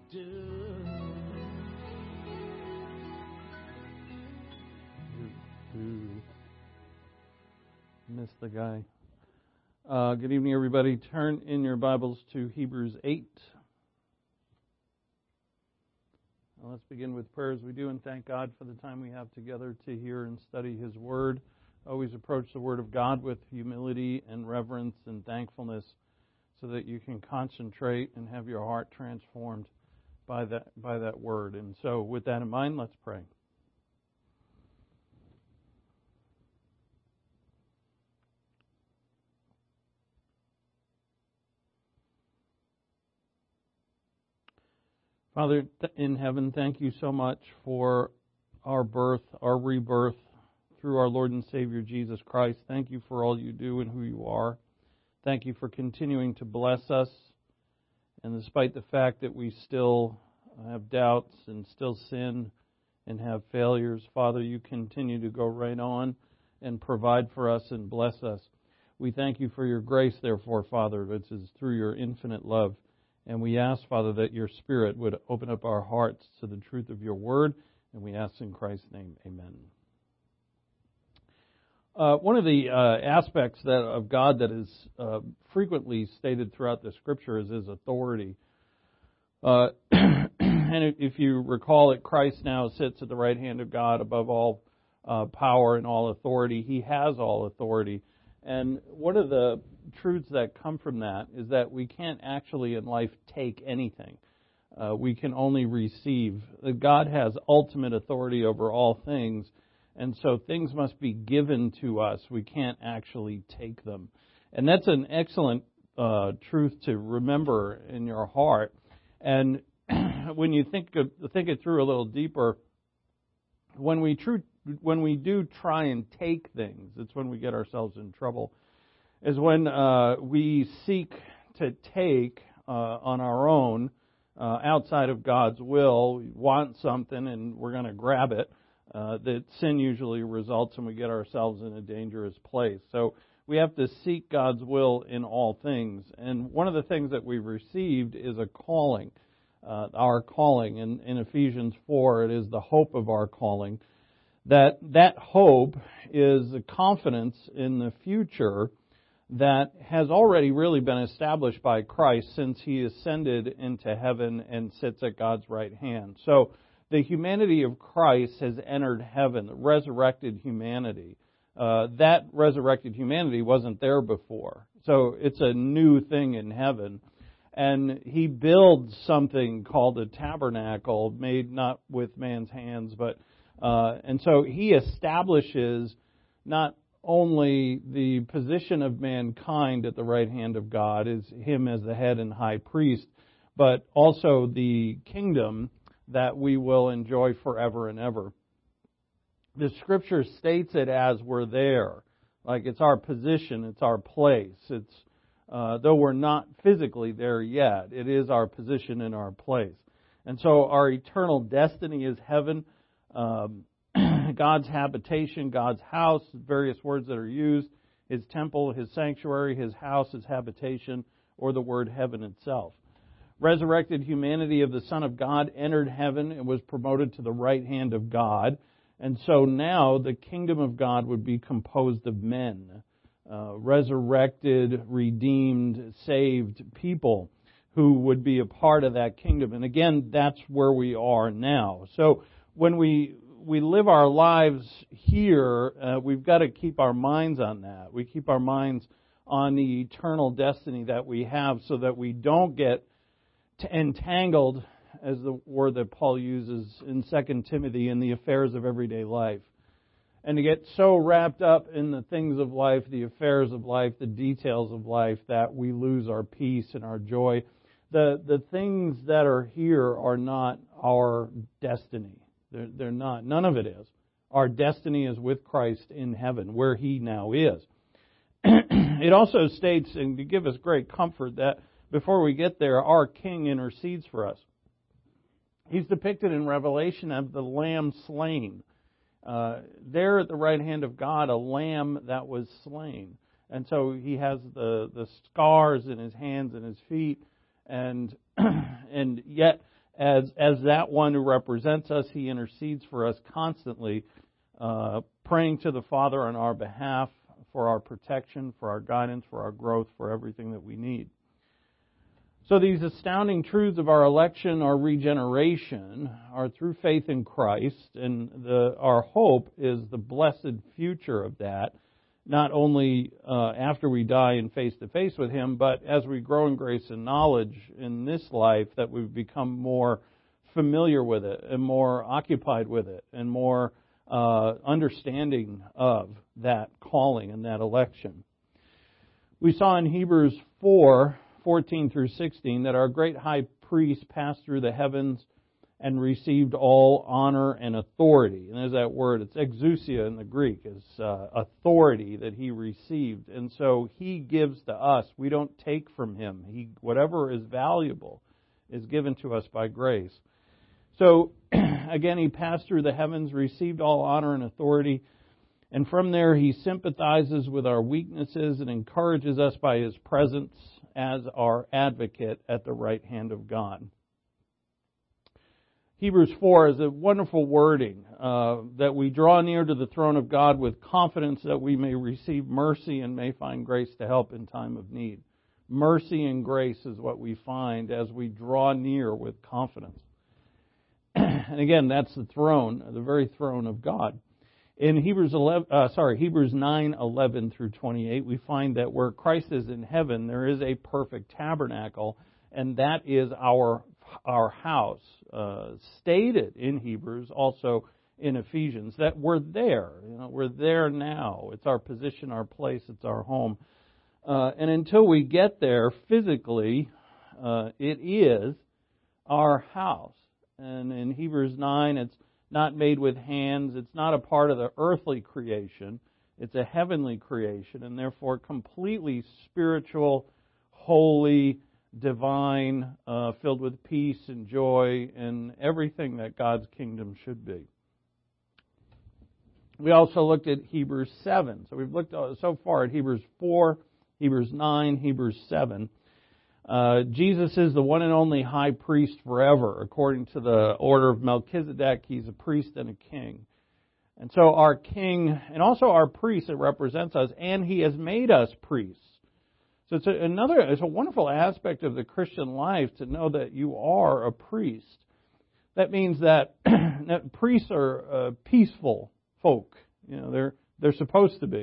Missed the guy. Good evening, everybody. Turn in your Bibles to Hebrews 8. Let's begin with prayers. We do and thank God for the time we have together to hear and study His Word. Always approach the Word of God with humility and reverence and thankfulness so that you can concentrate and have your heart transformed by that Word. And so with that in mind, let's pray. Father in heaven, thank you so much for our birth, our rebirth through our Lord and Savior Jesus Christ. Thank you for all you do and who you are. Thank you for continuing to bless us. And despite the fact that we still have doubts and still sin and have failures, Father, you continue to go right on and provide for us and bless us. We thank you for your grace, therefore, Father, which is through your infinite love. And we ask, Father, that your Spirit would open up our hearts to the truth of your word. And we ask in Christ's name, amen. One of the aspects of God that is frequently stated throughout the Scripture is His authority. And if you recall it, Christ now sits at the right hand of God above all power and all authority. He has all authority. And one of the truths that come from that is that we can't actually in life take anything. We can only receive. God has ultimate authority over all things, and so things must be given to us. We can't actually take them. And that's an excellent truth to remember in your heart. And when you think it through a little deeper, when we do try and take things, it's when we get ourselves in trouble, is when we seek to take on our own, outside of God's will. We want something and we're going to grab it. That sin usually results and we get ourselves in a dangerous place. So we have to seek God's will in all things. And one of the things that we've received is a calling. Our calling. In Ephesians 4, it is the hope of our calling. That hope is the confidence in the future that has already really been established by Christ since He ascended into heaven and sits at God's right hand. So the humanity of Christ has entered heaven, the resurrected humanity. That resurrected humanity wasn't there before. So it's a new thing in heaven. And He builds something called a tabernacle made not with man's hands, but and so He establishes not only the position of mankind at the right hand of God, is Him as the head and high priest, but also the kingdom that we will enjoy forever and ever. The Scripture states it as we're there, like it's our position, it's our place. It's though we're not physically there yet, it is our position and our place. And so our eternal destiny is heaven. God's habitation, God's house, various words that are used, His temple, His sanctuary, His house, His habitation, or the word heaven itself. Resurrected humanity of the Son of God entered heaven and was promoted to the right hand of God. And so now the kingdom of God would be composed of men, resurrected, redeemed, saved people who would be a part of that kingdom. And again, that's where we are now. So when we live our lives here, we've got to keep our minds on that. We keep our minds on the eternal destiny that we have so that we don't get entangled, as the word that Paul uses in 2 Timothy, in the affairs of everyday life. And to get so wrapped up in the things of life, the affairs of life, the details of life, that we lose our peace and our joy. The things that are here are not our destiny. They're not. None of it is. Our destiny is with Christ in heaven, where He now is. It also states, and to give us great comfort, that before we get there, our King intercedes for us. He's depicted in Revelation as the Lamb slain. There at the right hand of God, a lamb that was slain. And so He has the scars in His hands and His feet, and yet as that one who represents us, He intercedes for us constantly, praying to the Father on our behalf for our protection, for our guidance, for our growth, for everything that we need. So these astounding truths of our election, our regeneration, are through faith in Christ, and our hope is the blessed future of that, not only after we die and face-to-face with Him, but as we grow in grace and knowledge in this life, that we become more familiar with it and more occupied with it and more understanding of that calling and that election. We saw in Hebrews 4:14 through 16, that our great high priest passed through the heavens and received all honor and authority. And there's that word, it's exousia in the Greek, is authority that He received. And so He gives to us. We don't take from Him. Whatever is valuable is given to us by grace. So, again, He passed through the heavens, received all honor and authority, and from there He sympathizes with our weaknesses and encourages us by His presence as our advocate at the right hand of God. Hebrews 4 is a wonderful wording that we draw near to the throne of God with confidence that we may receive mercy and may find grace to help in time of need. Mercy and grace is what we find as we draw near with confidence. And again, that's the throne, the very throne of God. In Hebrews 9:11 through 28, we find that where Christ is in heaven, there is a perfect tabernacle, and that is our house. Stated in Hebrews, also in Ephesians, that we're there. We're there now. It's our position, our place, it's our home. And until we get there physically, it is our house. And in Hebrews 9, it's not made with hands. It's not a part of the earthly creation. It's a heavenly creation, and therefore completely spiritual, holy, divine, filled with peace and joy and everything that God's kingdom should be. We also looked at Hebrews 7. So we've looked so far at Hebrews 4, Hebrews 9, Hebrews 7. Jesus is the one and only high priest forever. According to the order of Melchizedek, He's a priest and a king. And so our king, and also our priest, it represents us, and He has made us priests. So it's a wonderful aspect of the Christian life to know that you are a priest. That means that priests are peaceful folk. They're supposed to be.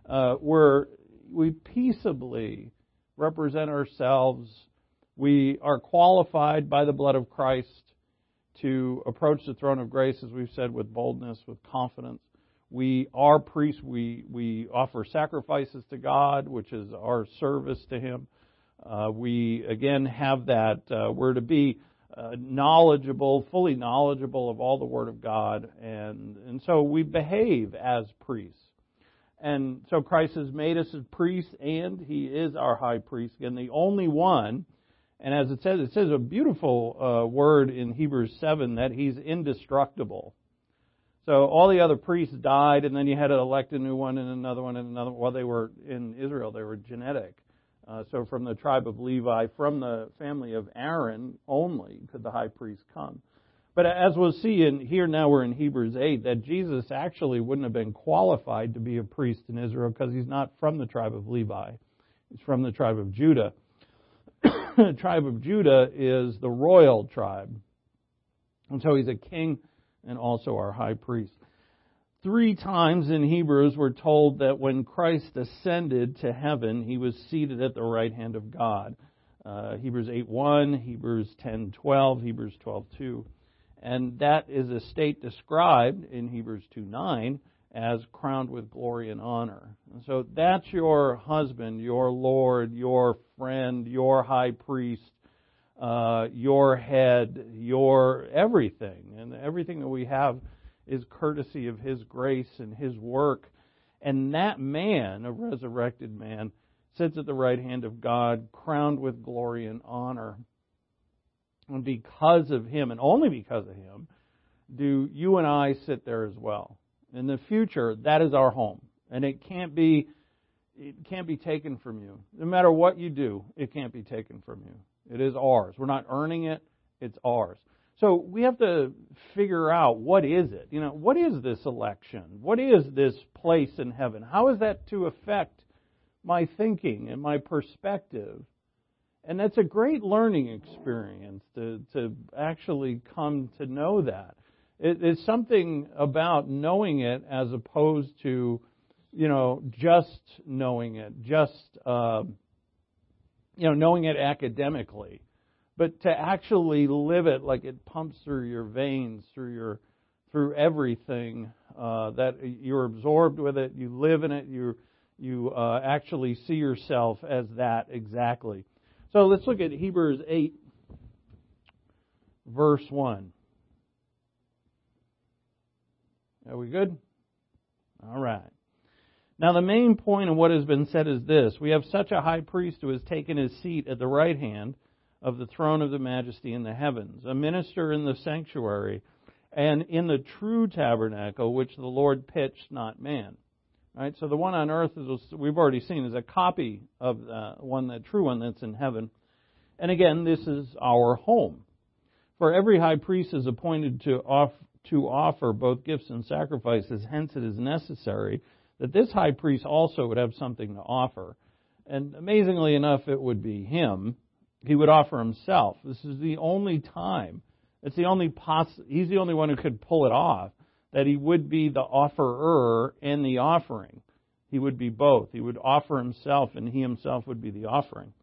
We peaceably represent ourselves. We are qualified by the blood of Christ to approach the throne of grace, as we've said, with boldness, with confidence. We are priests. We offer sacrifices to God, which is our service to Him. We, again, have that. We're to be knowledgeable, fully knowledgeable of all the Word of God. And so we behave as priests. And so Christ has made us as priests, and He is our high priest, again, the only one. And as it says a beautiful word in Hebrews 7 that He's indestructible. So all the other priests died, and then you had to elect a new one and another one and another one. While they were in Israel, they were genetic. So from the tribe of Levi, from the family of Aaron only could the high priest come. But as we'll see here now we're in Hebrews 8, that Jesus actually wouldn't have been qualified to be a priest in Israel because He's not from the tribe of Levi. He's from the tribe of Judah. The tribe of Judah is the royal tribe. And so He's a king and also our high priest. 3 times in Hebrews we're told that when Christ ascended to heaven, He was seated at the right hand of God. Hebrews 8:1, Hebrews 10:12, Hebrews 12:2. And that is a state described in Hebrews 2:9 as crowned with glory and honor. And so that's your husband, your Lord, your friend, your high priest, your head, your everything. And everything that we have is courtesy of His grace and His work. And that man, a resurrected man, sits at the right hand of God, crowned with glory and honor. And because of Him, and only because of Him, do you and I sit there as well. In the future, that is our home. And it can't be taken from you. No matter what you do, it can't be taken from you. It is ours. We're not earning it. It's ours. So we have to figure out, what is it? What is this election? What is this place in heaven? How is that to affect my thinking and my perspective? And that's a great learning experience to actually come to know that. It's something about knowing it as opposed to, just knowing it, knowing it academically. But to actually live it like it pumps through your veins, through everything, that you're absorbed with it, you live in it, you actually see yourself as that exactly. So let's look at Hebrews 8, verse 1. Are we good? All right. Now the main point of what has been said is this: we have such a high priest who has taken his seat at the right hand of the throne of the majesty in the heavens, a minister in the sanctuary and in the true tabernacle which the Lord pitched, not man. Right? So the one on earth, as we've already seen, is a copy of the true one that's in heaven. And again, this is our home. For every high priest is appointed to offer both gifts and sacrifices. Hence it is necessary that this high priest also would have something to offer. And amazingly enough, it would be him. He would offer himself. This is the only time. He's the only one who could pull it off, that he would be the offerer and the offering. He would be both. He would offer himself, and he himself would be the offering.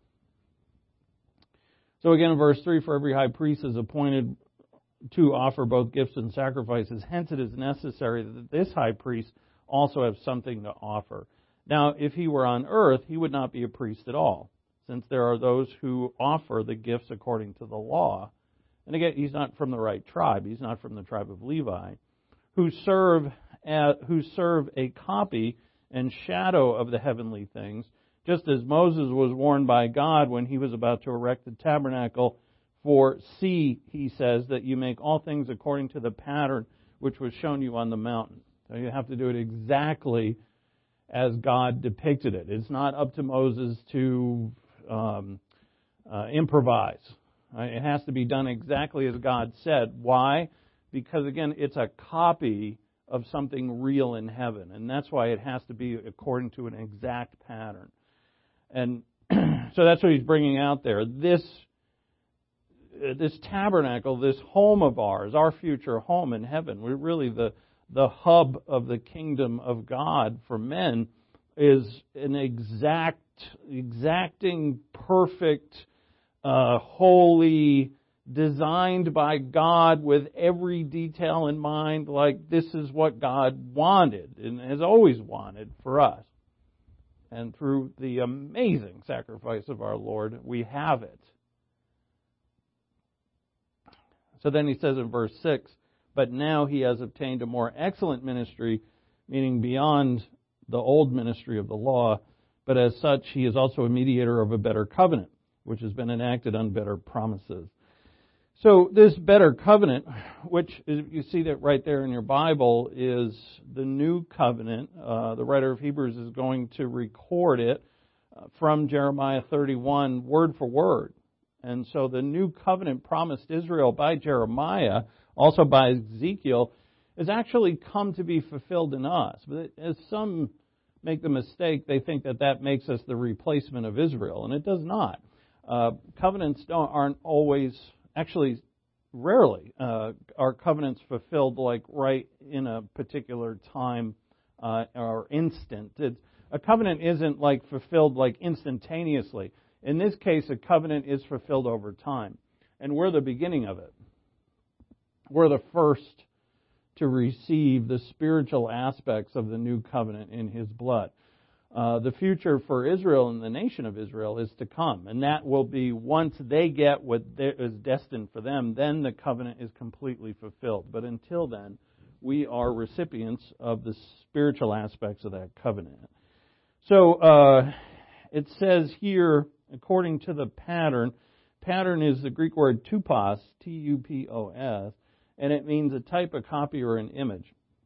So again, in verse 3, for every high priest is appointed to offer both gifts and sacrifices. Hence it is necessary that this high priest also have something to offer. Now, if he were on earth, he would not be a priest at all, since there are those who offer the gifts according to the law. And again, he's not from the right tribe. He's not from the tribe of Levi, who serve a copy and shadow of the heavenly things, just as Moses was warned by God when he was about to erect the tabernacle. For see, he says, that you make all things according to the pattern which was shown you on the mountain. So you have to do it exactly as God depicted it. It's not up to Moses to improvise. Right? It has to be done exactly as God said. Why? Because, again, it's a copy of something real in heaven. And that's why it has to be according to an exact pattern. And so that's what he's bringing out there. This tabernacle, this home of ours, our future home in heaven, we're really the hub of the kingdom of God for men, is an exacting, perfect, holy, designed by God with every detail in mind, like this is what God wanted and has always wanted for us. And through the amazing sacrifice of our Lord, we have it. So then he says in verse 6, but now he has obtained a more excellent ministry, meaning beyond the old ministry of the law, but as such he is also a mediator of a better covenant, which has been enacted on better promises. So this better covenant, which you see that right there in your Bible, is the new covenant. The writer of Hebrews is going to record it from Jeremiah 31 word for word. And so the new covenant promised Israel by Jeremiah, also by Ezekiel, has actually come to be fulfilled in us. But as some make the mistake, they think that makes us the replacement of Israel, and it does not. Covenants aren't always, actually rarely, are covenants fulfilled like right in a particular time or instant. A covenant isn't like fulfilled like instantaneously. In this case, a covenant is fulfilled over time. And we're the beginning of it. We're the first to receive the spiritual aspects of the new covenant in His blood. The future for Israel and the nation of Israel is to come. And that will be once they get what is destined for them, then the covenant is completely fulfilled. But until then, we are recipients of the spiritual aspects of that covenant. So it says here, according to the pattern is the Greek word tupos, T-U-P-O-S, and it means a type, a copy, or an image.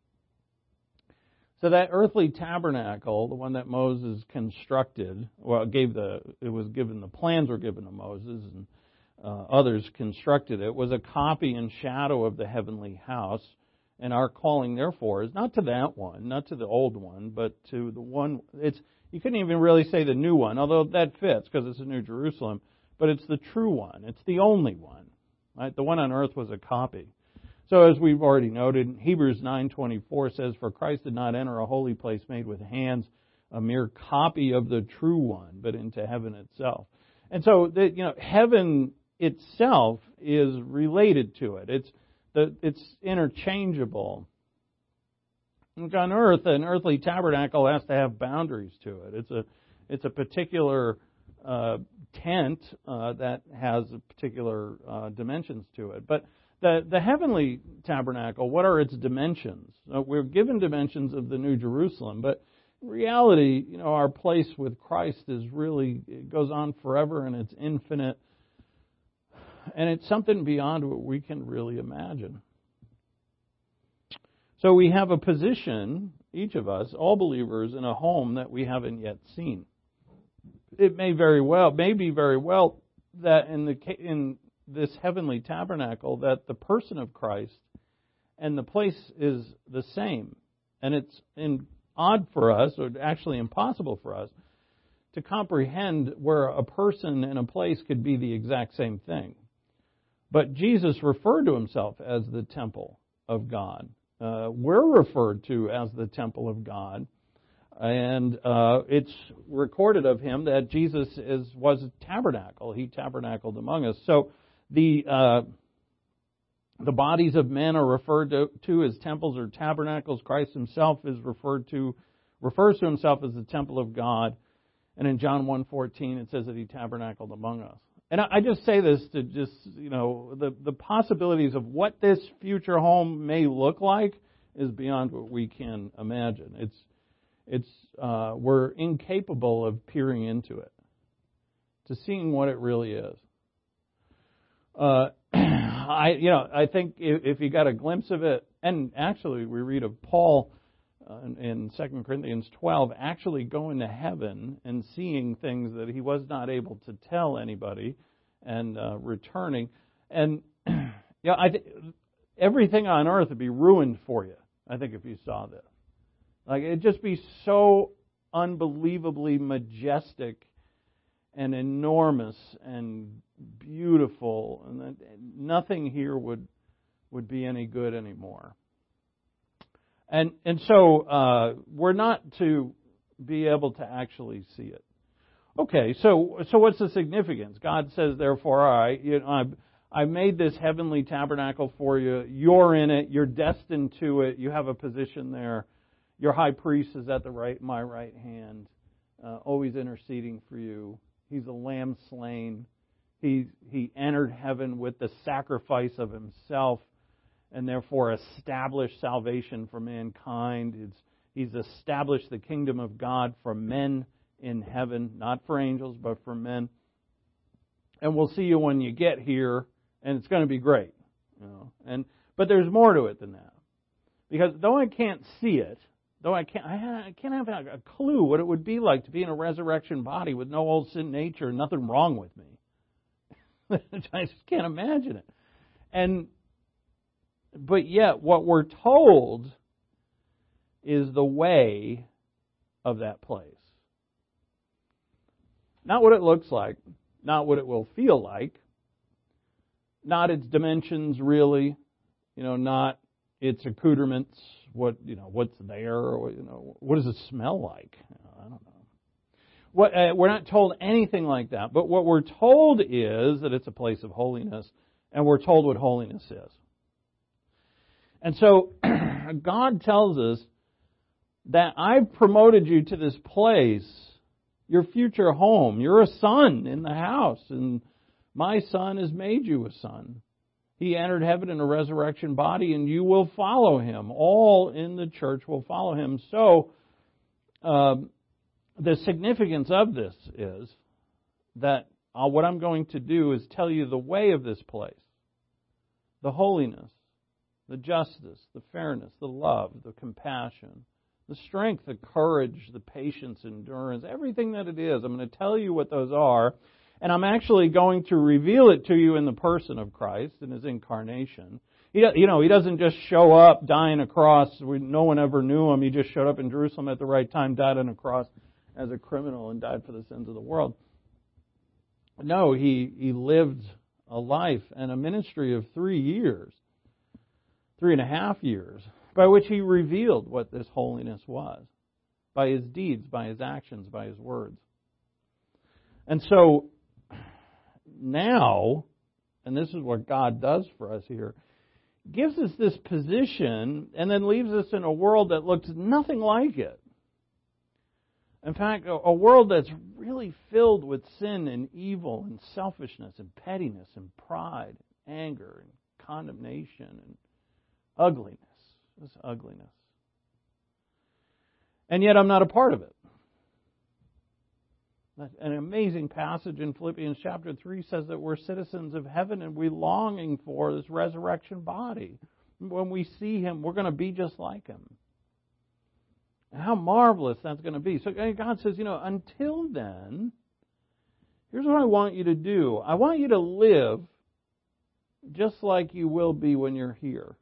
So that earthly tabernacle, the one that Moses constructed, the plans were given to Moses, and others constructed it, was a copy and shadow of the heavenly house. And our calling, therefore, is not to that one, not to the old one, but to the one. You couldn't even really say the new one, although that fits because it's a New Jerusalem. But it's the true one. It's the only one. Right? The one on earth was a copy. So as we've already noted, Hebrews 9:24 says, "For Christ did not enter a holy place made with hands, a mere copy of the true one, but into heaven itself." And so, heaven itself is related to it. It's interchangeable. Like on earth, an earthly tabernacle has to have boundaries to it. It's a particular tent that has particular dimensions to it. But the heavenly tabernacle, what are its dimensions? We're given dimensions of the New Jerusalem, but in reality, our place with Christ it goes on forever, and it's infinite. And it's something beyond what we can really imagine. So we have a position, each of us, all believers, in a home that we haven't yet seen. It may be very well that in this heavenly tabernacle that the person of Christ and the place is the same. And it's odd for us, or actually impossible for us, to comprehend where a person and a place could be the exact same thing. But Jesus referred to himself as the temple of God. We're referred to as the temple of God. And it's recorded of him that Jesus was a tabernacle. He tabernacled among us. So the bodies of men are referred to as temples or tabernacles. Christ himself refers to himself as the temple of God. And in John 1:14 it says that he tabernacled among us. And I just say this to the possibilities of what this future home may look like is beyond what we can imagine. We're incapable of peering into it, to seeing what it really is. I think if you got a glimpse of it, and actually we read of Paul in 2 Corinthians 12 actually going to heaven and seeing things that he was not able to tell anybody, and returning. And everything on earth would be ruined for you, I think, if you saw this. Like, it'd just be so unbelievably majestic and enormous and beautiful, and that nothing here would be any good anymore. And so we're not to be able to actually see it. Okay, so what's the significance? God says, therefore, all right, I made this heavenly tabernacle for you. You're in it. You're destined to it. You have a position there. Your high priest is at my right hand, always interceding for you. He's a lamb slain. He entered heaven with the sacrifice of himself, and therefore established salvation for mankind. He's established the kingdom of God for men in heaven, not for angels, but for men. And we'll see you when you get here, and it's going to be great. But there's more to it than that, because though I can't see it, I can't have a clue what it would be like to be in a resurrection body with no old sin nature and nothing wrong with me. I just can't imagine it. But yet, what we're told is the way of that place. Not what it looks like, not what it will feel like, not its dimensions really, not its accoutrements, what's there, or, what does it smell like? I don't know. We're not told anything like that, but what we're told is that it's a place of holiness, and we're told what holiness is. And so God tells us that I've promoted you to this place, your future home. You're a son in the house, and my son has made you a son. He entered heaven in a resurrection body, and you will follow him. All in the church will follow him. So the significance of this is that what I'm going to do is tell you the way of this place, the holiness, the justice, the fairness, the love, the compassion, the strength, the courage, the patience, endurance, everything that it is. I'm going to tell you what those are. And I'm actually going to reveal it to you in the person of Christ, in His incarnation. He doesn't just show up, die on a cross. No one ever knew Him. He just showed up in Jerusalem at the right time, died on a cross as a criminal, and died for the sins of the world. No, He lived a life and a ministry of 3.5 years, by which He revealed what this holiness was, by His deeds, by His actions, by His words. And so, now, and this is what God does for us here, gives us this position and then leaves us in a world that looks nothing like it. In fact, a world that's really filled with sin and evil and selfishness and pettiness and pride, anger and condemnation and ugliness. This ugliness. And yet I'm not a part of it. An amazing passage in Philippians chapter 3 says that we're citizens of heaven and we're longing for this resurrection body. When we see Him, we're going to be just like Him. And how marvelous that's going to be. So God says, until then, here's what I want you to do. I want you to live just like you will be when you're here.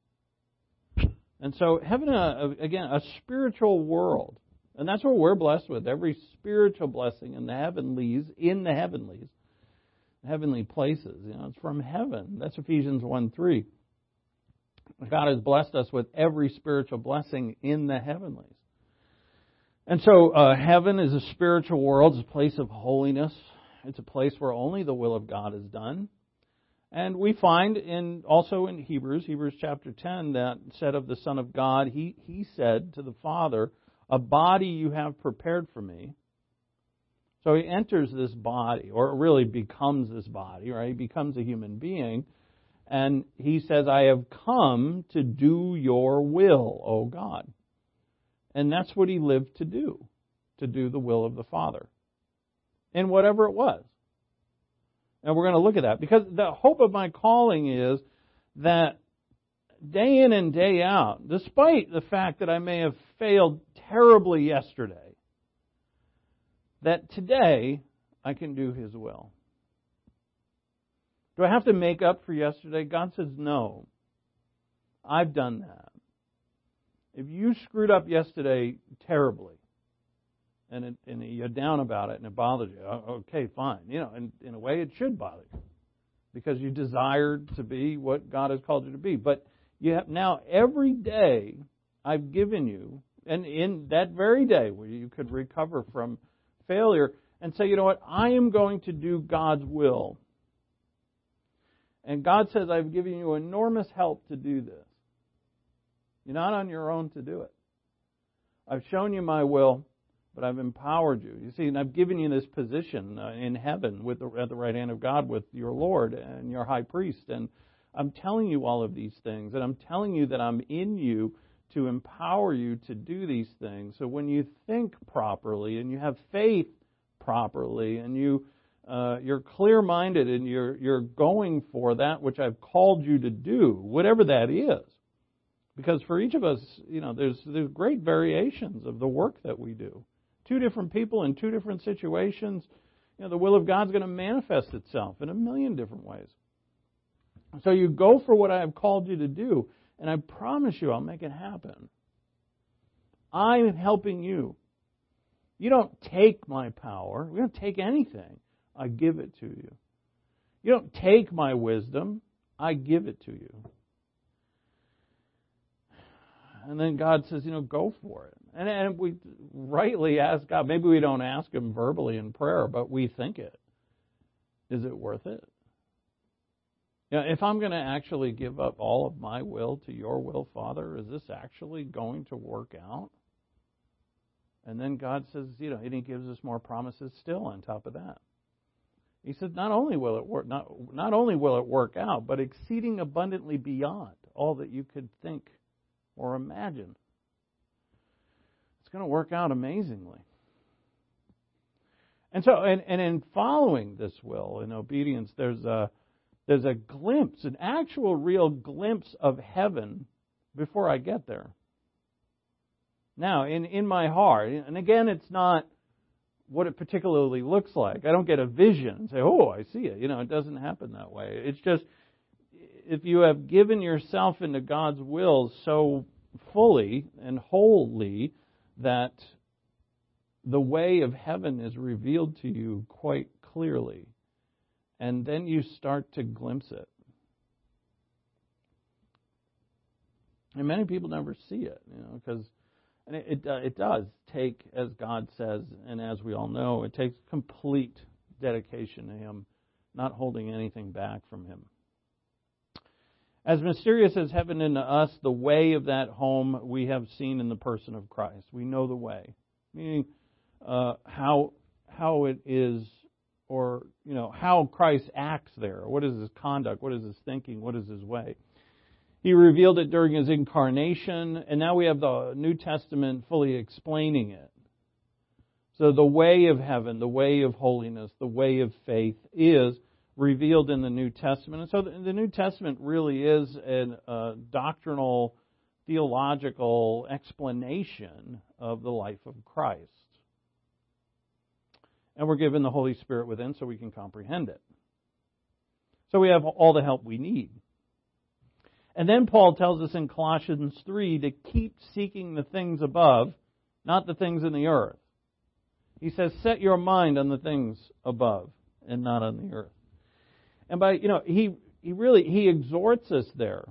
And so heaven, again, a spiritual world. And that's what we're blessed with. Every spiritual blessing in the heavenlies, heavenly places. It's from heaven. That's Ephesians 1:3. God has blessed us with every spiritual blessing in the heavenlies. And so heaven is a spiritual world. It's a place of holiness. It's a place where only the will of God is done. And we find also in Hebrews chapter 10, that said of the Son of God, He said to the Father, a body you have prepared for me. So He enters this body, or really becomes this body, right? He becomes a human being. And He says, I have come to do your will, O God. And that's what He lived to do the will of the Father. In whatever it was. And we're going to look at that. Because the hope of my calling is that day in and day out, despite the fact that I may have failed terribly yesterday, that today I can do His will. Do I have to make up for yesterday? God says, no. I've done that. If you screwed up yesterday terribly, and you're down about it and it bothers you, okay, fine. And in a way it should bother you, because you desired to be what God has called you to be. But you have now every day I've given you, and in that very day where you could recover from failure and say, you know what, I am going to do God's will. And God says, I've given you enormous help to do this. You're not on your own to do it. I've shown you my will, but I've empowered you. You see, and I've given you this position in heaven at the right hand of God with your Lord and your high priest. And I'm telling you all of these things. And I'm telling you that I'm in you to empower you to do these things. So when you think properly and you have faith properly and you're clear-minded and you're going for that which I've called you to do, whatever that is. Because for each of us, there's great variations of the work that we do. 2 different people in 2 different situations, the will of God's going to manifest itself in a million different ways. So you go for what I have called you to do, and I promise you I'll make it happen. I'm helping you. You don't take my power. We don't take anything. I give it to you. You don't take my wisdom. I give it to you. And then God says, go for it. And we rightly ask God. Maybe we don't ask Him verbally in prayer, but we think it. Is it worth it? If I'm going to actually give up all of my will to your will, Father, is this actually going to work out? And then God says, and He gives us more promises still on top of that. He says, not only will it work, not only will it work out, but exceeding abundantly beyond all that you could think or imagine. It's going to work out amazingly. And so, and in following this will, in obedience, there's a glimpse, an actual real glimpse of heaven before I get there. Now, in my heart, and again, it's not what it particularly looks like. I don't get a vision and say, oh, I see it. It doesn't happen that way. It's just, if you have given yourself into God's will so fully and wholly that the way of heaven is revealed to you quite clearly, and then you start to glimpse it. And many people never see it, because it does take, as God says, and as we all know, it takes complete dedication to Him, not holding anything back from Him. As mysterious as heaven is to us, the way of that home we have seen in the person of Christ. We know the way, meaning how it is, or how Christ acts there. What is His conduct? What is His thinking? What is His way? He revealed it during His incarnation, and now we have the New Testament fully explaining it. So the way of heaven, the way of holiness, the way of faith is revealed in the New Testament. And so the New Testament really is a doctrinal, theological explanation of the life of Christ. And we're given the Holy Spirit within so we can comprehend it. So we have all the help we need. And then Paul tells us in Colossians 3 to keep seeking the things above, not the things in the earth. He says, set your mind on the things above and not on the earth. And by, he exhorts us there.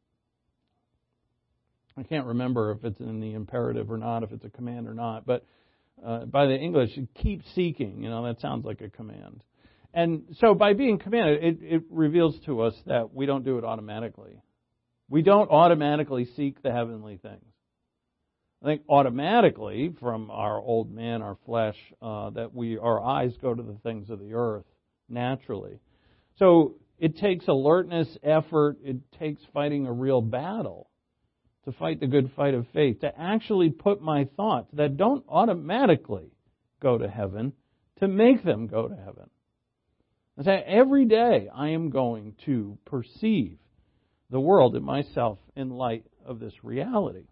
I can't remember if it's in the imperative or not, if it's a command or not, but by the English, keep seeking, that sounds like a command. And so by being commanded, it reveals to us that we don't do it automatically. We don't automatically seek the heavenly things. I think automatically, from our old man, our flesh, that our eyes go to the things of the earth naturally. So it takes alertness, effort, it takes fighting a real battle to fight the good fight of faith, to actually put my thoughts that don't automatically go to heaven, to make them go to heaven. I say every day I am going to perceive the world and myself in light of this reality.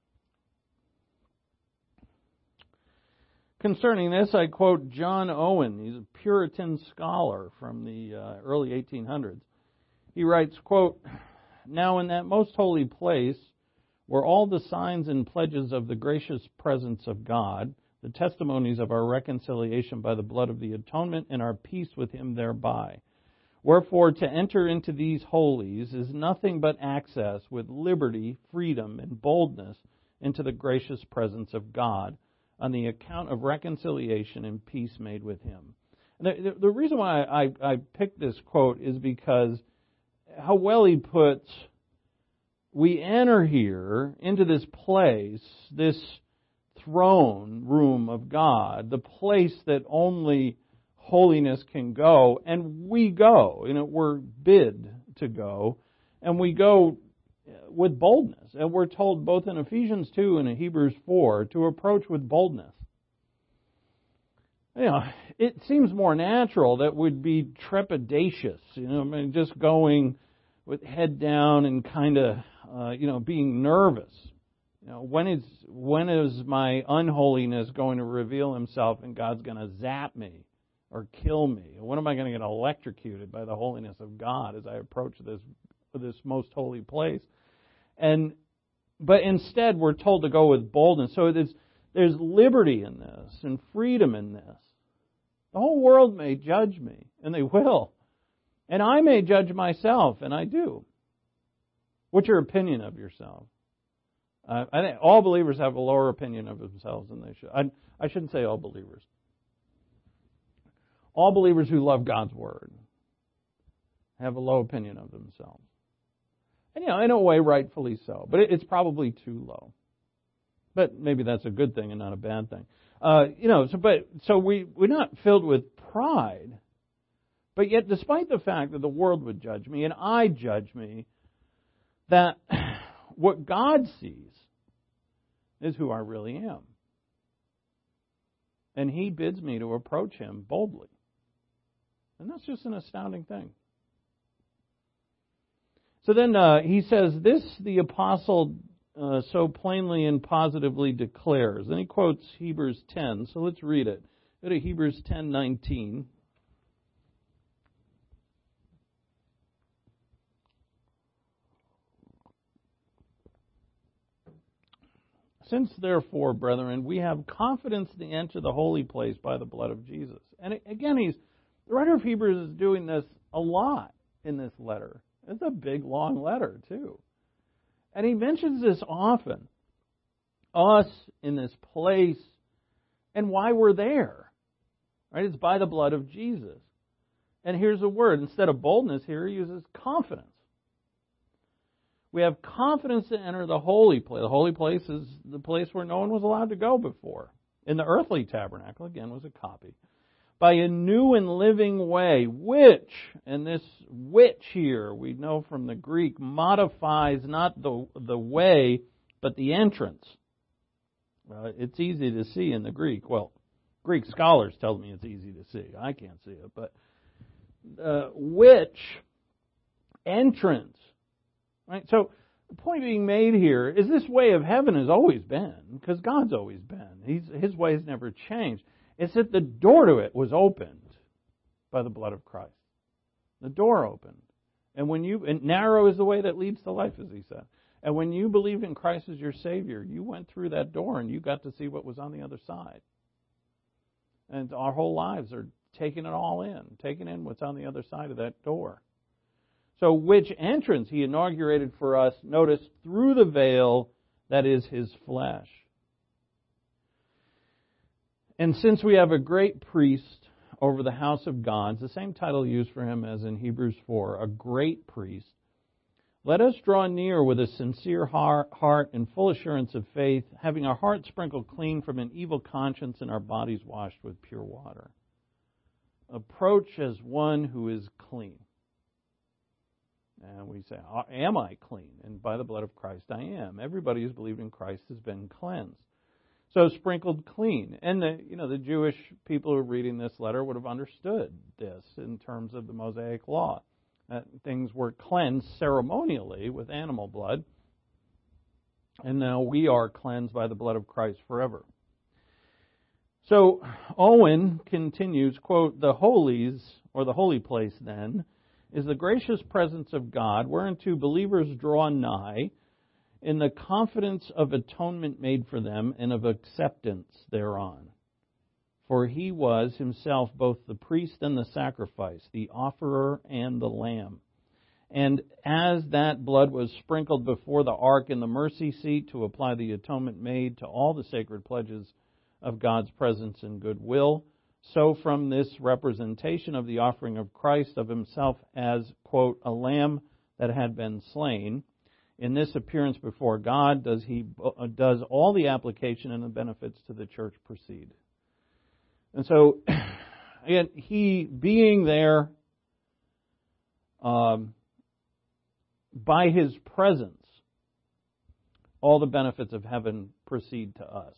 Concerning this, I quote John Owen. He's a Puritan scholar from the early 1800s. He writes, quote, now in that most holy place, where all the signs and pledges of the gracious presence of God, the testimonies of our reconciliation by the blood of the atonement, and our peace with Him thereby. Wherefore, to enter into these holies is nothing but access with liberty, freedom, and boldness into the gracious presence of God on the account of reconciliation and peace made with Him. And the reason why I picked this quote is because how well he puts, we enter here into this place, this throne room of God, the place that only holiness can go, and we go. We're bid to go, and we go with boldness. And we're told both in Ephesians 2 and in Hebrews 4 to approach with boldness. It seems more natural that would be trepidatious, just going with head down and kind of, being nervous. When is my unholiness going to reveal Himself and God's going to zap me or kill me? When am I going to get electrocuted by the holiness of God as I approach this most holy place? But instead, we're told to go with boldness. So there's liberty in this and freedom in this. The whole world may judge me, and they will. And I may judge myself, and I do. What's your opinion of yourself? I think all believers have a lower opinion of themselves than they should. I shouldn't say all believers. All believers who love God's Word have a low opinion of themselves. And, in a way, rightfully so. But it's probably too low. But maybe that's a good thing and not a bad thing. So we're not filled with pride. But yet, despite the fact that the world would judge me, and I judge me, that what God sees is who I really am. And He bids me to approach Him boldly. And that's just an astounding thing. So then he says, this the apostle so plainly and positively declares. Then he quotes Hebrews 10, so let's read it. Go to Hebrews 10:19. Since, therefore, brethren, we have confidence to enter the holy place by the blood of Jesus. And again, the writer of Hebrews is doing this a lot in this letter. It's a big, long letter, too. And he mentions this often. Us in this place and why we're there. Right? It's by the blood of Jesus. And here's a word. Instead of boldness here, he uses confidence. We have confidence to enter the holy place. The holy place is the place where no one was allowed to go before. In the earthly tabernacle, again, was a copy. By a new and living way, which, and this which here, we know from the Greek, modifies not the way, but the entrance. It's easy to see in the Greek. Well, Greek scholars tell me it's easy to see. I can't see it. But which entrance. Right? So the point being made here is this way of heaven has always been, because God's always been. His way has never changed. It's that the door to it was opened by the blood of Christ. The door opened. And narrow is the way that leads to life, as he said. And when you believe in Christ as your Savior, you went through that door and you got to see what was on the other side. And our whole lives are taking it all in, taking in what's on the other side of that door. So which entrance he inaugurated for us, notice, through the veil that is his flesh. And since we have a great priest over the house of God, the same title used for him as in Hebrews 4, a great priest, let us draw near with a sincere heart and full assurance of faith, having our hearts sprinkled clean from an evil conscience and our bodies washed with pure water. Approach as one who is clean. And we say, am I clean? And by the blood of Christ I am. Everybody who's believed in Christ has been cleansed. So sprinkled clean. And the Jewish people who are reading this letter would have understood this in terms of the Mosaic law. That things were cleansed ceremonially with animal blood. And now we are cleansed by the blood of Christ forever. So Owen continues, quote, the holies, or the holy place then, is the gracious presence of God, whereunto believers draw nigh, in the confidence of atonement made for them, and of acceptance thereon. For he was himself both the priest and the sacrifice, the offerer and the lamb. And as that blood was sprinkled before the ark in the mercy seat to apply the atonement made to all the sacred pledges of God's presence and goodwill, so from this representation of the offering of Christ of himself as, quote, a lamb that had been slain, in this appearance before God does all the application and the benefits to the church proceed. And so, again, he being there by his presence, all the benefits of heaven proceed to us.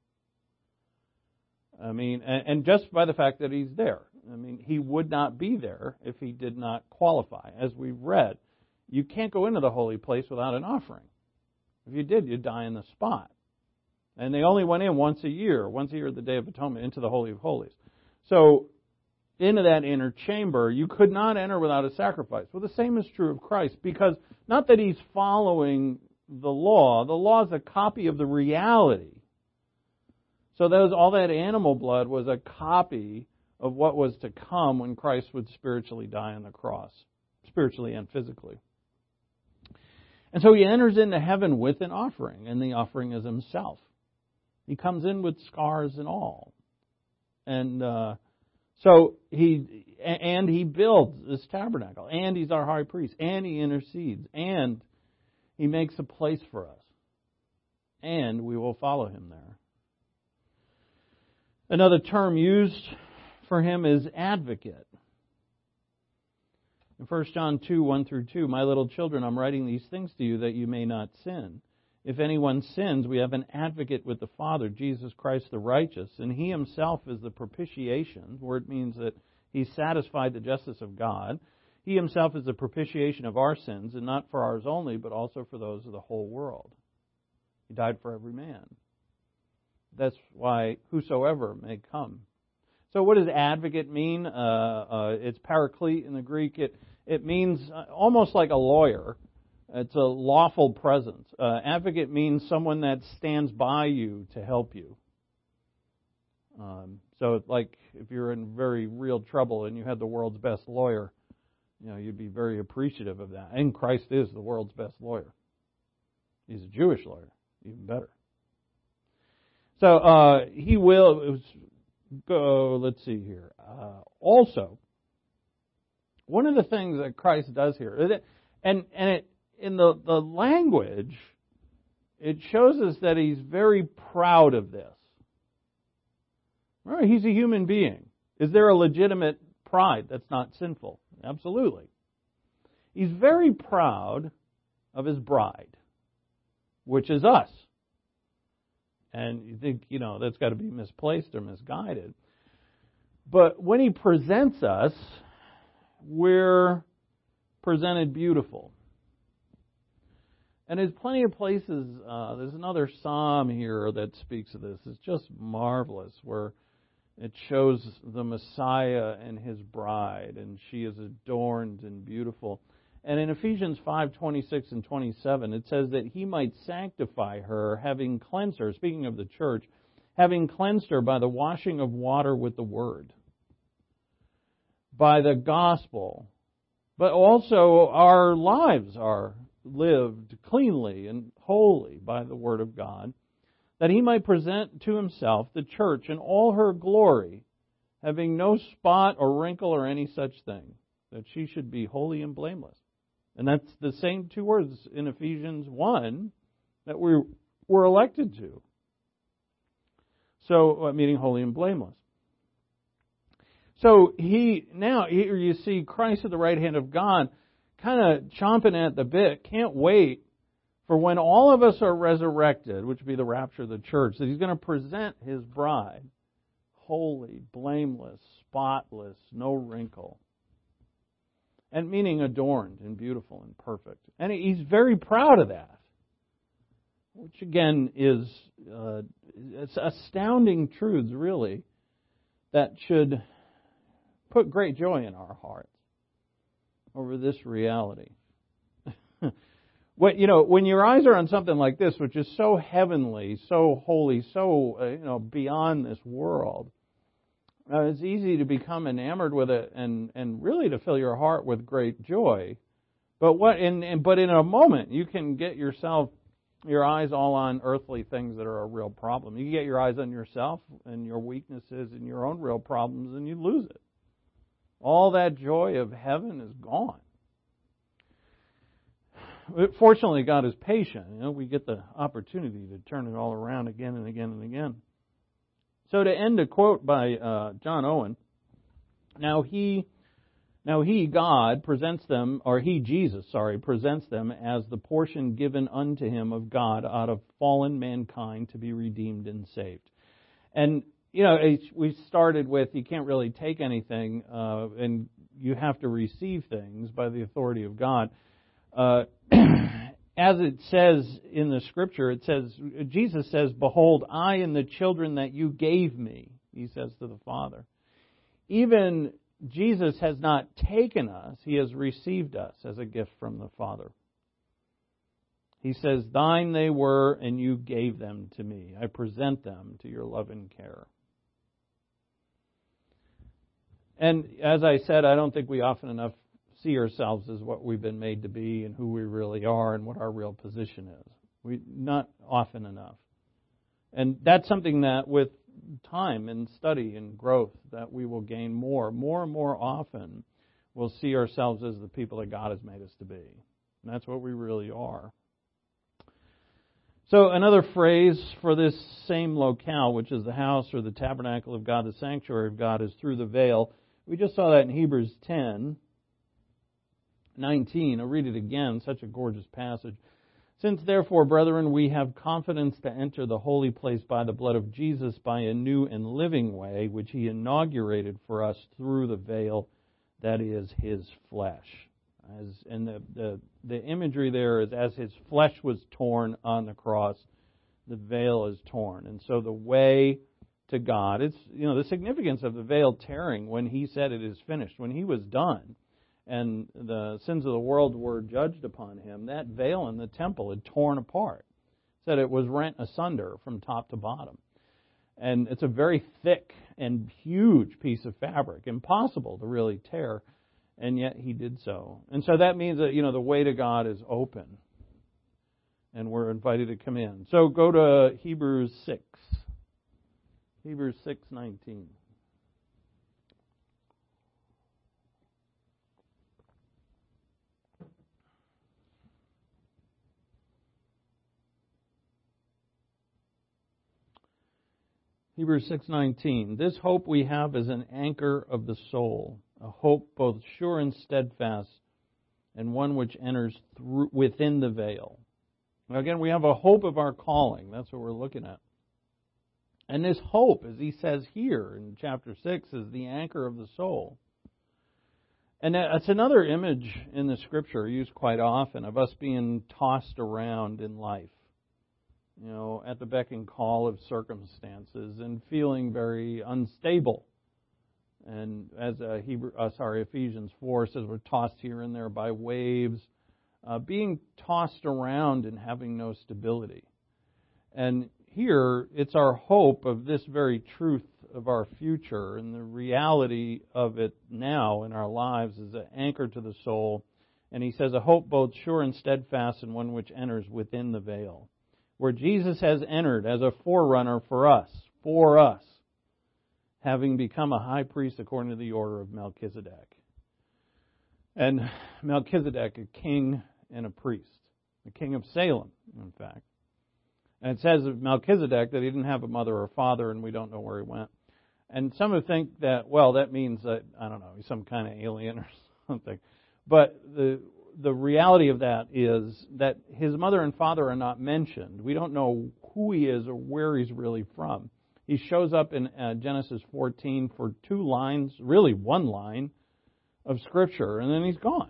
I mean, and just by the fact that he's there. I mean, he would not be there if he did not qualify. As we've read, you can't go into the holy place without an offering. If you did, you'd die on the spot. And they only went in once a year at the Day of Atonement, into the Holy of Holies. So, into that inner chamber, you could not enter without a sacrifice. Well, the same is true of Christ, because not that he's following the law is a copy of the reality. So all that animal blood was a copy of what was to come when Christ would spiritually die on the cross, spiritually and physically. And so he enters into heaven with an offering, and the offering is himself. He comes in with scars and all. And so he builds this tabernacle, and he's our high priest, and he intercedes, and he makes a place for us. And we will follow him there. Another term used for him is advocate. In 1 John 2, 1 through 2, my little children, I'm writing these things to you that you may not sin. If anyone sins, we have an advocate with the Father, Jesus Christ the righteous, and he himself is the propitiation, where it means that he satisfied the justice of God. He himself is the propitiation of our sins, and not for ours only, but also for those of the whole world. He died for every man. That's why whosoever may come. So what does advocate mean? It's paraklete in the Greek. It means almost like a lawyer. It's a lawful presence. Advocate means someone that stands by you to help you. So like if you're in very real trouble and you had the world's best lawyer, you'd be very appreciative of that. And Christ is the world's best lawyer. He's a Jewish lawyer, even better. So he will go. Let's see here. Also, one of the things that Christ does here, and it in the language, it shows us that he's very proud of this. Remember, he's a human being. Is there a legitimate pride that's not sinful? Absolutely. He's very proud of his bride, which is us. And you think, that's got to be misplaced or misguided. But when he presents us, we're presented beautiful. And there's plenty of places, there's another psalm here that speaks of this. It's just marvelous, where it shows the Messiah and his bride, and she is adorned and beautiful. And in Ephesians 5:26 and 27, it says that he might sanctify her, having cleansed her, speaking of the church, having cleansed her by the washing of water with the word, by the gospel. But also our lives are lived cleanly and holy by the word of God, that he might present to himself the church in all her glory, having no spot or wrinkle or any such thing, that she should be holy and blameless. And that's the same two words in Ephesians 1 that we were elected to. So, meaning holy and blameless. So now here you see Christ at the right hand of God, kind of chomping at the bit, can't wait for when all of us are resurrected, which would be the rapture of the church, that he's going to present his bride holy, blameless, spotless, no wrinkle. And meaning adorned and beautiful and perfect. And he's very proud of that. Which again is it's astounding truths, really, that should put great joy in our hearts over this reality. When your eyes are on something like this, which is so heavenly, so holy, so beyond this world, it's easy to become enamored with it and really to fill your heart with great joy. But in a moment you can get your eyes all on earthly things that are a real problem. You can get your eyes on yourself and your weaknesses and your own real problems, and you lose it. All that joy of heaven is gone. Fortunately, God is patient. We get the opportunity to turn it all around again and again and again. So to end, a quote by John Owen. Now he, God, presents them, or he, Jesus, presents them as the portion given unto him of God out of fallen mankind to be redeemed and saved. And, we started with you can't really take anything, and you have to receive things by the authority of God. As it says in the Scripture, Jesus says, "Behold, I and the children that you gave me," he says to the Father. Even Jesus has not taken us, he has received us as a gift from the Father. He says, "Thine they were, and you gave them to me. I present them to your love and care." And as I said, I don't think we often enough see ourselves as what we've been made to be and who we really are and what our real position is. Not often enough. And that's something that with time and study and growth that we will gain more and more often. We'll see ourselves as the people that God has made us to be. And that's what we really are. So another phrase for this same locale, which is the house or the tabernacle of God, the sanctuary of God, is through the veil. We just saw that in Hebrews 10:19. I'll read it again, such a gorgeous passage. "Since therefore, brethren, we have confidence to enter the holy place by the blood of Jesus, by a new and living way, which he inaugurated for us through the veil, that is his flesh." And the imagery there is as his flesh was torn on the cross, the veil is torn. And so the way to God. It's, the significance of the veil tearing when He said it is finished, when He was done and the sins of the world were judged upon Him, that veil in the temple had torn apart. It said it was rent asunder from top to bottom. And it's a very thick and huge piece of fabric, impossible to really tear, and yet He did so. And so that means that, the way to God is open, and we're invited to come in. So go to Hebrews 6. Hebrews 6:19. Hebrews 6:19. This hope we have is an anchor of the soul, a hope both sure and steadfast, and one which enters within the veil. Now again, we have a hope of our calling. That's what we're looking at. And this hope, as he says here in chapter 6, is the anchor of the soul. And that's another image in the Scripture used quite often of us being tossed around in life, at the beck and call of circumstances and feeling very unstable. And as Ephesians 4 says, we're tossed here and there by waves, being tossed around and having no stability. And here, it's our hope of this very truth of our future, and the reality of it now in our lives is an anchor to the soul. And he says, a hope both sure and steadfast, and one which enters within the veil, where Jesus has entered as a forerunner for us, having become a high priest according to the order of Melchizedek. And Melchizedek, a king and a priest, the king of Salem, in fact. And it says of Melchizedek that he didn't have a mother or father, and we don't know where he went. And some would think that, that means that, he's some kind of alien or something. But the reality of that is that his mother and father are not mentioned. We don't know who he is or where he's really from. He shows up in Genesis 14 for 2 lines, really 1 line of Scripture, and then he's gone.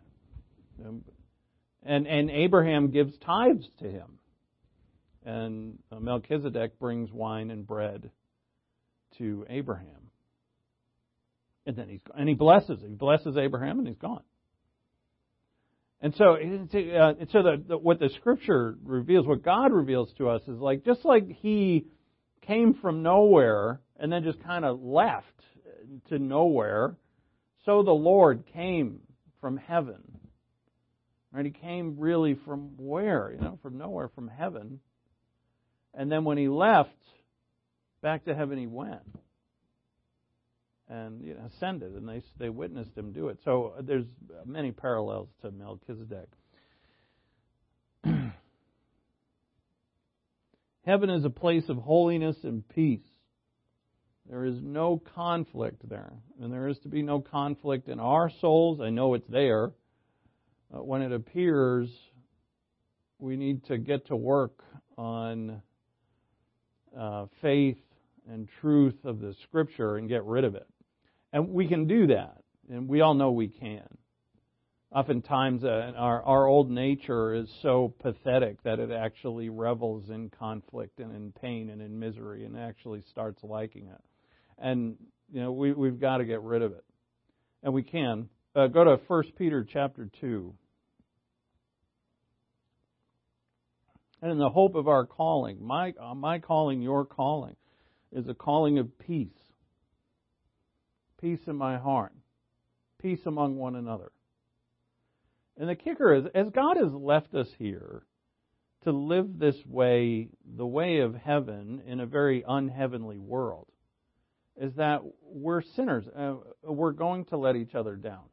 And Abraham gives tithes to him. And Melchizedek brings wine and bread to Abraham. And then he blesses. He blesses Abraham, and he's gone. And so what the Scripture reveals, what God reveals to us, is just like He came from nowhere and then just kind of left to nowhere, so the Lord came from heaven. Right? He came really from where? From nowhere, from heaven. And then when He left, back to heaven He went. And ascended, and they witnessed Him do it. So there's many parallels to Melchizedek. Heaven is a place of holiness and peace. There is no conflict there. And there is to be no conflict in our souls. I know it's there. When it appears, we need to get to work on faith and truth of the Scripture and get rid of it. And we can do that. And we all know we can. Oftentimes, our old nature is so pathetic that it actually revels in conflict and in pain and in misery and actually starts liking it. And, we've got to get rid of it. And we can. Go to 1 Peter chapter 2. And in the hope of our calling, my calling, your calling, is a calling of peace. Peace in my heart. Peace among one another. And the kicker is, as God has left us here to live this way, the way of heaven in a very unheavenly world, is that we're sinners. We're going to let each other down.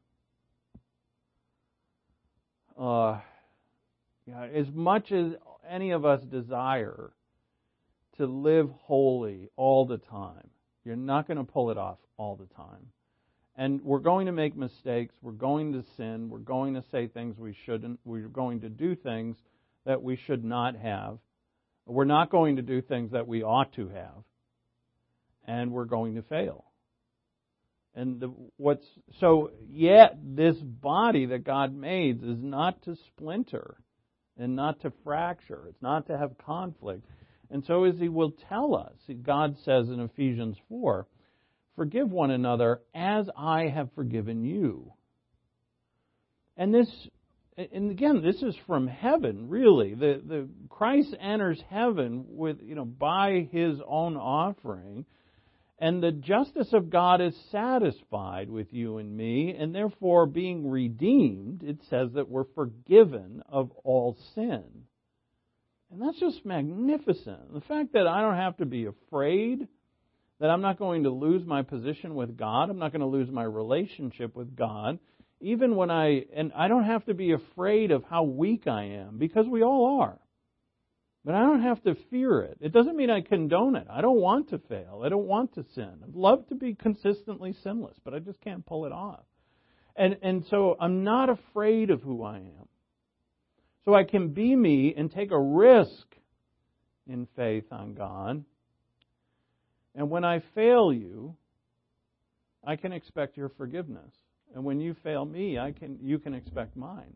As much as any of us desire to live holy all the time, you're not going to pull it off all the time. And we're going to make mistakes. We're going to sin. We're going to say things we shouldn't. We're going to do things that we should not have. We're not going to do things that we ought to have. And we're going to fail. And yet this body that God made is not to splinter and not to fracture. It's not to have conflict. And so as He will tell us, God says in Ephesians 4, forgive one another as I have forgiven you. And again, this is from heaven, really. The Christ enters heaven with, by His own offering, and the justice of God is satisfied with you and me, and therefore being redeemed, it says that we're forgiven of all sin. And that's just magnificent. The fact that I don't have to be afraid, that I'm not going to lose my position with God, I'm not going to lose my relationship with God, even when I don't have to be afraid of how weak I am, because we all are. But I don't have to fear it. It doesn't mean I condone it. I don't want to fail. I don't want to sin. I'd love to be consistently sinless, but I just can't pull it off. And so I'm not afraid of who I am. So I can be me and take a risk in faith on God. And when I fail you, I can expect your forgiveness. And when you fail me, you can expect mine.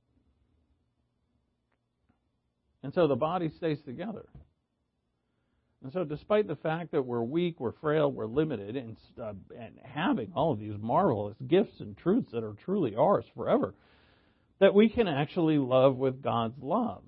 And so the body stays together. And so despite the fact that we're weak, we're frail, we're limited, and having all of these marvelous gifts and truths that are truly ours forever, that we can actually love with God's love.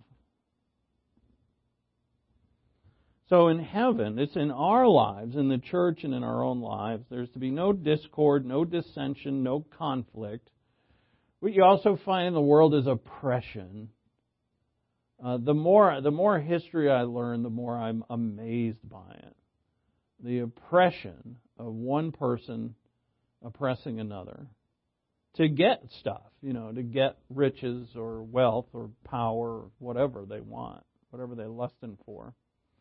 So in heaven, it's in our lives, in the church and in our own lives, there's to be no discord, no dissension, no conflict. What you also find in the world is oppression. The more history I learn, the more I'm amazed by it. The oppression of one person oppressing another to get stuff, to get riches or wealth or power or whatever they want, whatever they're lusting for.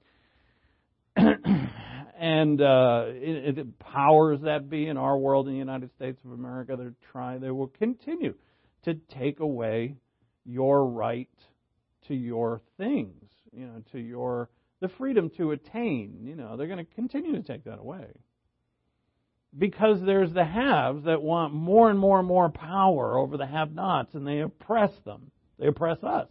And powers that be in our world, in the United States of America, they will continue to take away your right to your things, to the freedom to attain. They're going to continue to take that away. Because there's the haves that want more and more and more power over the have-nots, and they oppress them. They oppress us.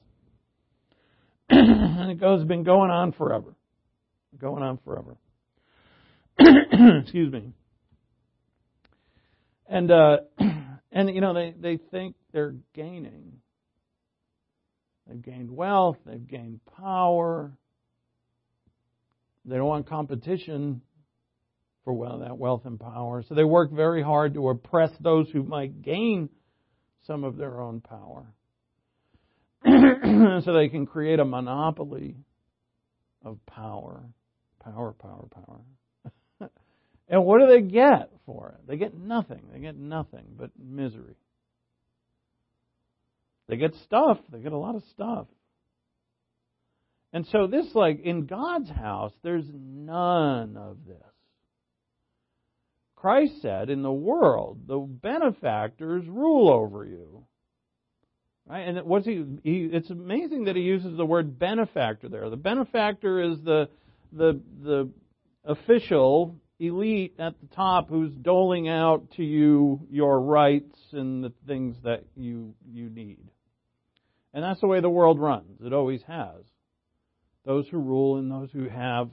And been going on forever. Going on forever. Excuse me. And they think they're gaining. They've gained wealth, they've gained power. They don't want competition for that wealth and power. So they work very hard to oppress those who might gain some of their own power. So they can create a monopoly of power. Power. And what do they get for it? They get nothing. They get nothing but misery. They get stuff. They get a lot of stuff. And so in God's house, there's none of this. Christ said, in the world, the benefactors rule over you. Right? And it's amazing that he uses the word benefactor there. The benefactor is the official elite at the top who's doling out to you your rights and the things that you need. And that's the way the world runs. It always has. Those who rule and those who have,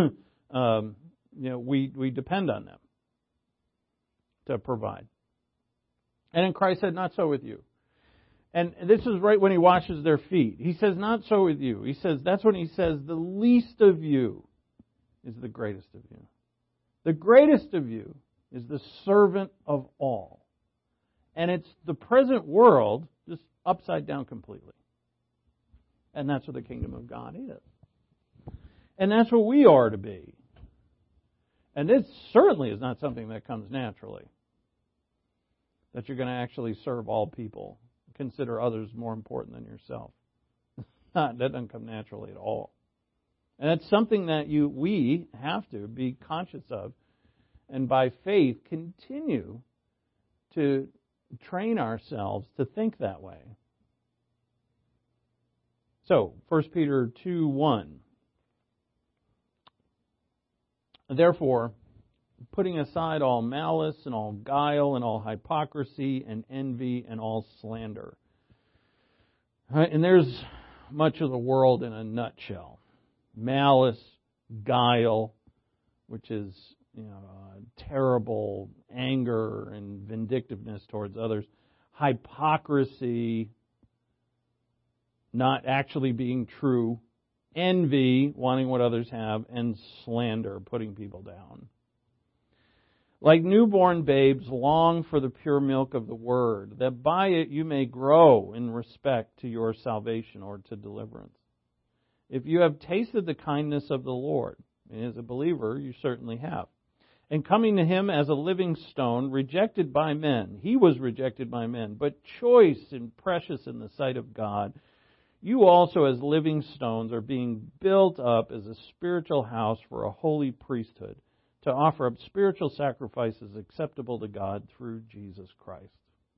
we depend on them to provide. And then Christ said, not so with you. And this is right when he washes their feet. He says, not so with you. He says, that's when he says, the least of you is the greatest of you. The greatest of you is the servant of all. And it's the present world just upside down completely. And that's what the kingdom of God is. And that's what we are to be. And this certainly is not something that comes naturally. That you're going to actually serve all people. Consider others more important than yourself. That doesn't come naturally at all. And that's something that we have to be conscious of, and by faith continue to train ourselves to think that way. So, 1 Peter 2:1. Therefore, putting aside all malice and all guile and all hypocrisy and envy and all slander. Right? And there's much of the world in a nutshell. malice, guile, which is terrible anger and vindictiveness towards others, hypocrisy, not actually being true, envy, wanting what others have, and slander, putting people down. Like newborn babes, long for the pure milk of the Word, that by it you may grow in respect to your salvation or to deliverance. If you have tasted the kindness of the Lord, and as a believer, you certainly have, and coming to Him as a living stone, rejected by men, He was rejected by men, but choice and precious in the sight of God, you also as living stones are being built up as a spiritual house for a holy priesthood, to offer up spiritual sacrifices acceptable to God through Jesus Christ.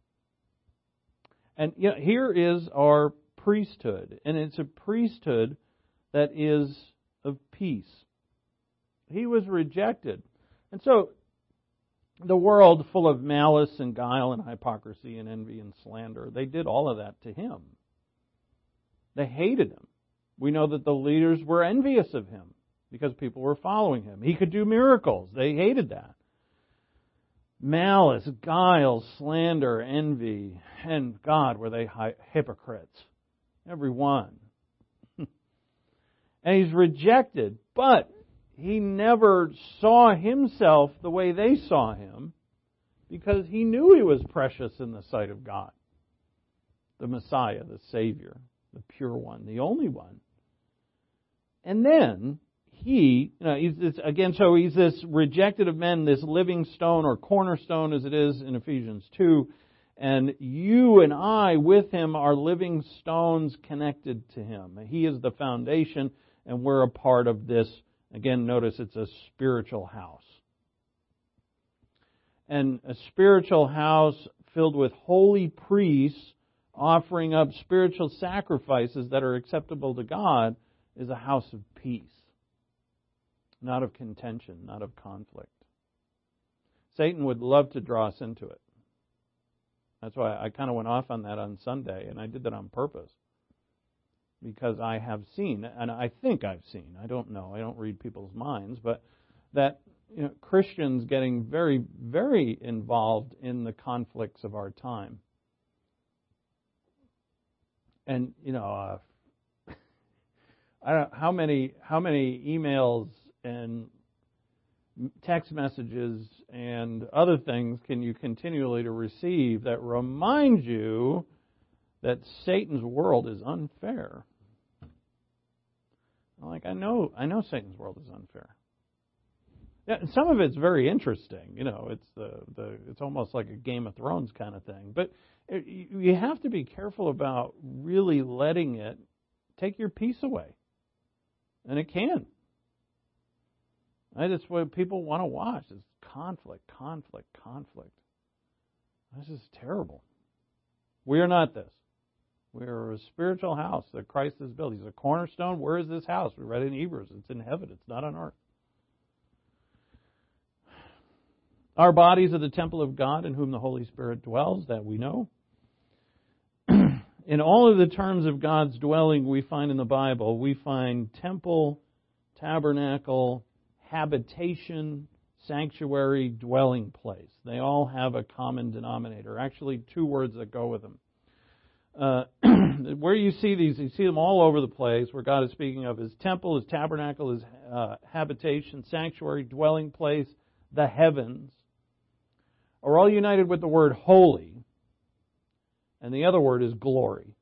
And here is our priesthood, and it's a priesthood that is of peace. He was rejected. And so the world, full of malice and guile and hypocrisy and envy and slander, they did all of that to Him. They hated Him. We know that the leaders were envious of Him because people were following Him. He could do miracles. They hated that. Malice, guile, slander, envy, and God, were they hypocrites. Every one. And He's rejected, but He never saw Himself the way they saw Him because He knew He was precious in the sight of God. The Messiah, the Savior, the pure one, the only one. And then He, he's this rejected of men, this living stone or cornerstone as it is in Ephesians 2. And you and I with Him are living stones connected to Him. He is the foundation and we're a part of this. Again, notice it's a spiritual house. And a spiritual house filled with holy priests offering up spiritual sacrifices that are acceptable to God is a house of peace. Not of contention, not of conflict. Satan would love to draw us into it. That's why I kind of went off on that on Sunday, and I did that on purpose. Because I have seen, and I think I've seen, I don't know, I don't read people's minds, but that Christians getting very, very involved in the conflicts of our time. And, I don't know how many emails and text messages and other things can you continually to receive that remind you that Satan's world is unfair. Like, I know Satan's world is unfair. Yeah, and some of it's very interesting. It's almost like a Game of Thrones kind of thing. But you have to be careful about really letting it take your peace away. And it can. That's what people want to watch is conflict. This is terrible. We are not this. We are a spiritual house that Christ has built. He's a cornerstone. Where is this house? We read in Hebrews. It's in heaven. It's not on earth. Our bodies are the temple of God in whom the Holy Spirit dwells, that we know. In all of the terms of God's dwelling we find in the Bible, we find temple, tabernacle, habitation, sanctuary, dwelling place. They all have a common denominator. Actually, two words that go with them. Where you see these, you see them all over the place, where God is speaking of His temple, His tabernacle, His habitation, sanctuary, dwelling place, the heavens, are all united with the word holy, and the other word is glory.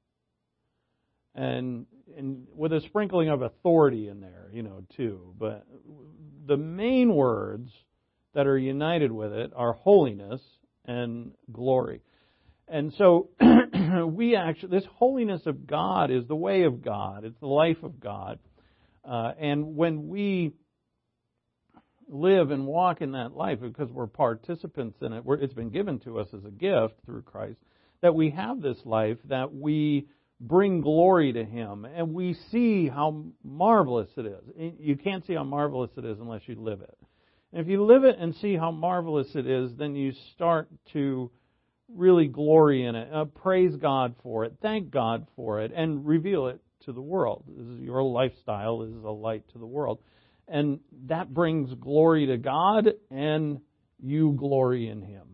And with a sprinkling of authority in there, too. But the main words that are united with it are holiness and glory. And so this holiness of God is the way of God. It's the life of God. And when we live and walk in that life, because we're participants in it, it's been given to us as a gift through Christ, that we have this life, that we bring glory to Him, and we see how marvelous it is. You can't see how marvelous it is unless you live it. And if you live it and see how marvelous it is, then you start to really glory in it, praise God for it, thank God for it, and reveal it to the world. Your lifestyle is a light to the world. And that brings glory to God, and you glory in Him.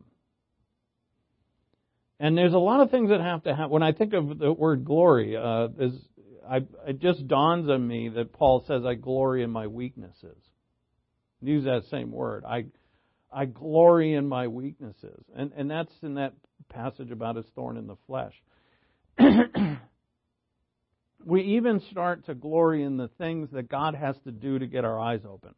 And there's a lot of things that have to happen. When I think of the word glory, it just dawns on me that Paul says, I glory in my weaknesses. Use that same word. I glory in my weaknesses. And that's in that passage about his thorn in the flesh. We even start to glory in the things that God has to do to get our eyes open.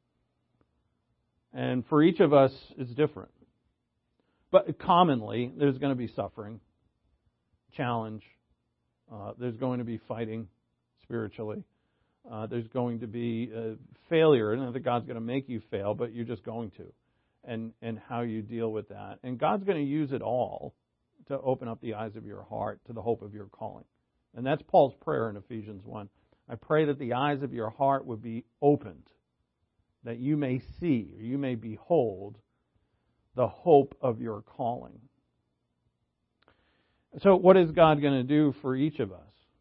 And for each of us, it's different. But commonly, there's going to be suffering, challenge. There's going to be fighting spiritually. There's going to be failure. Not that God's going to make you fail, but you're just going to. And how you deal with that. And God's going to use it all to open up the eyes of your heart to the hope of your calling. And that's Paul's prayer in Ephesians 1. I pray that the eyes of your heart would be opened, that you may see, or you may behold, the hope of your calling. So what is God going to do for each of us?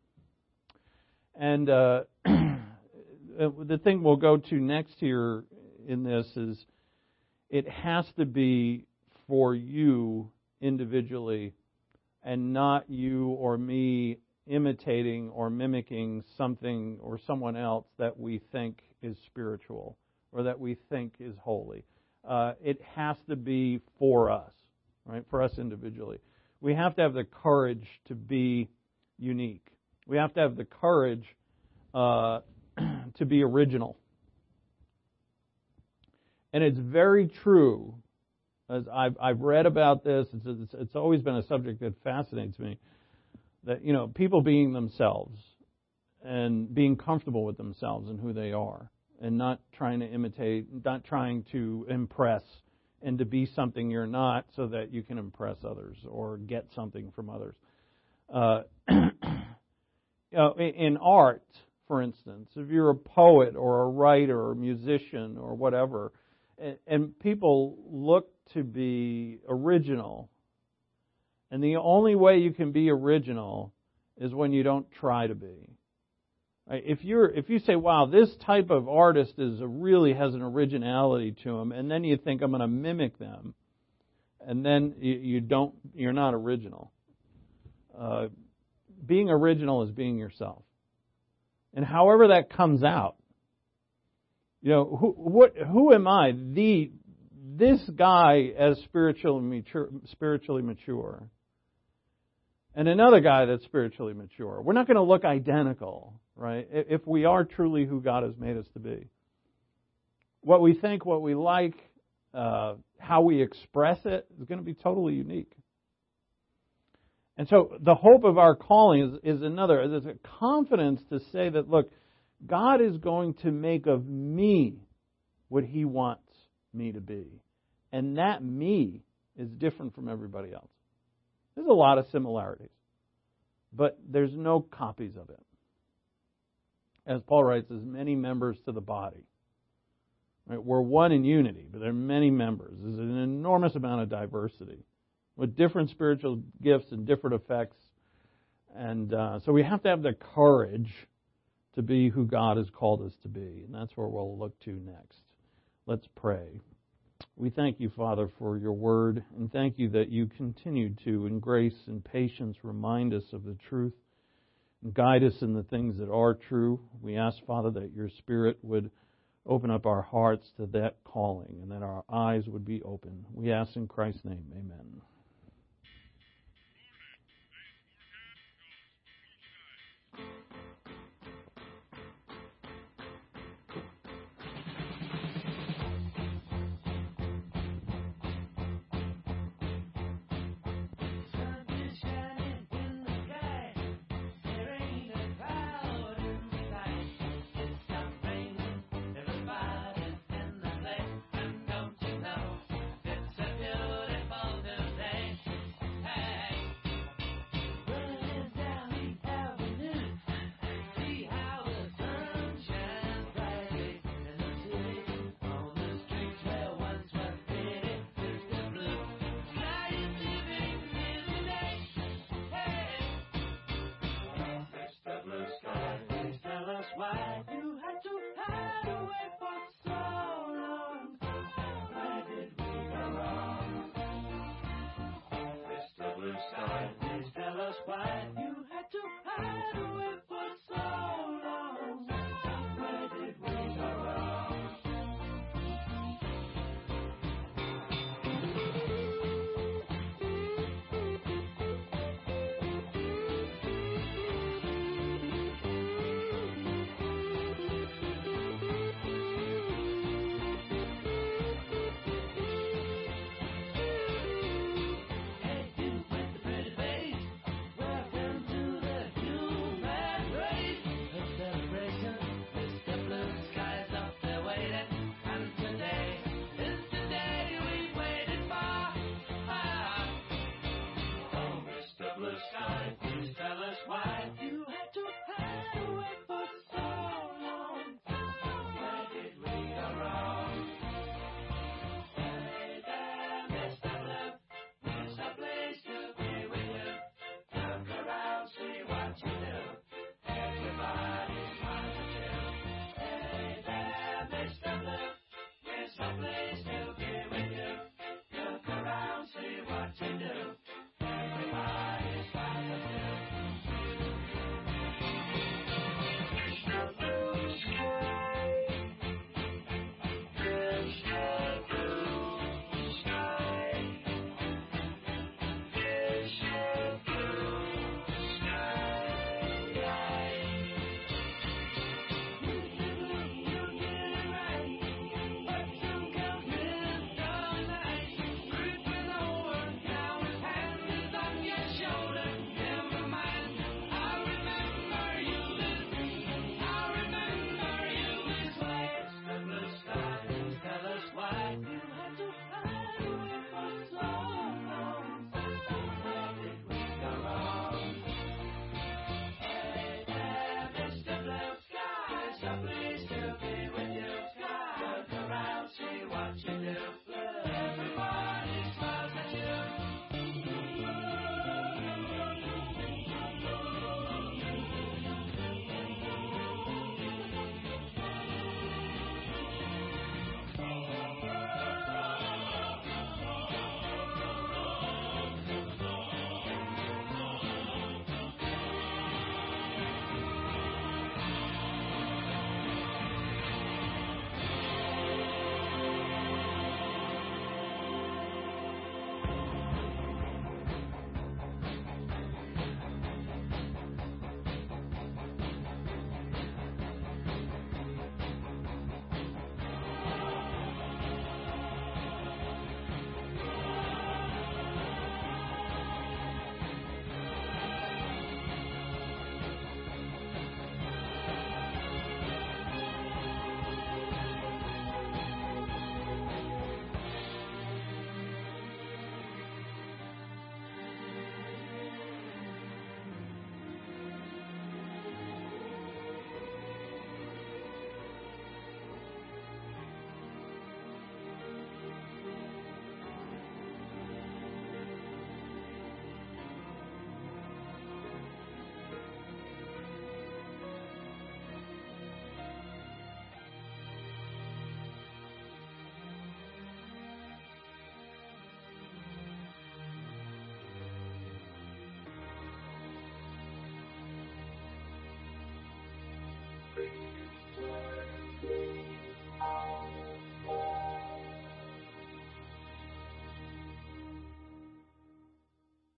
And the thing we'll go to next here in this is it has to be for you individually and not you or me imitating or mimicking something or someone else that we think is spiritual or that we think is holy. It has to be for us, right? For us individually. We have to have the courage to be unique. We have to have the courage to be original. And it's very true, as I've read about this, it's always been a subject that fascinates me, that, people being themselves and being comfortable with themselves and who they are and not trying to imitate, not trying to impress and to be something you're not so that you can impress others or get something from others. In art, for instance, if you're a poet or a writer or a musician or whatever, and people look to be original, and the only way you can be original is when you don't try to be. If you say, "Wow, this type of artist really has an originality to him," and then you think, "I'm going to mimic them," and then you're not original. Being original is being yourself, and however that comes out. Who am I? This guy as spiritually mature, and another guy that's spiritually mature. We're not going to look identical, right? If we are truly who God has made us to be. What we think, what we like, how we express it is going to be totally unique. And so the hope of our calling is another. There's a confidence to say that, look, God is going to make of me what He wants me to be. And that me is different from everybody else. There's a lot of similarities, but there's no copies of it. As Paul writes, there's many members to the body. Right? We're one in unity, but there are many members. There's an enormous amount of diversity with different spiritual gifts and different effects. And so we have to have the courage to be who God has called us to be. And that's where we'll look to next. Let's pray. We thank you, Father, for your word, and thank you that you continue to, in grace and patience, remind us of the truth and guide us in the things that are true. We ask, Father, that your Spirit would open up our hearts to that calling and that our eyes would be open. We ask in Christ's name, amen. It's a beautiful day. why you had to hide away for so long. Where did we go wrong? Mr. Blue Sky, please tell us why you had to hide away for so long. Where did we go wrong? Please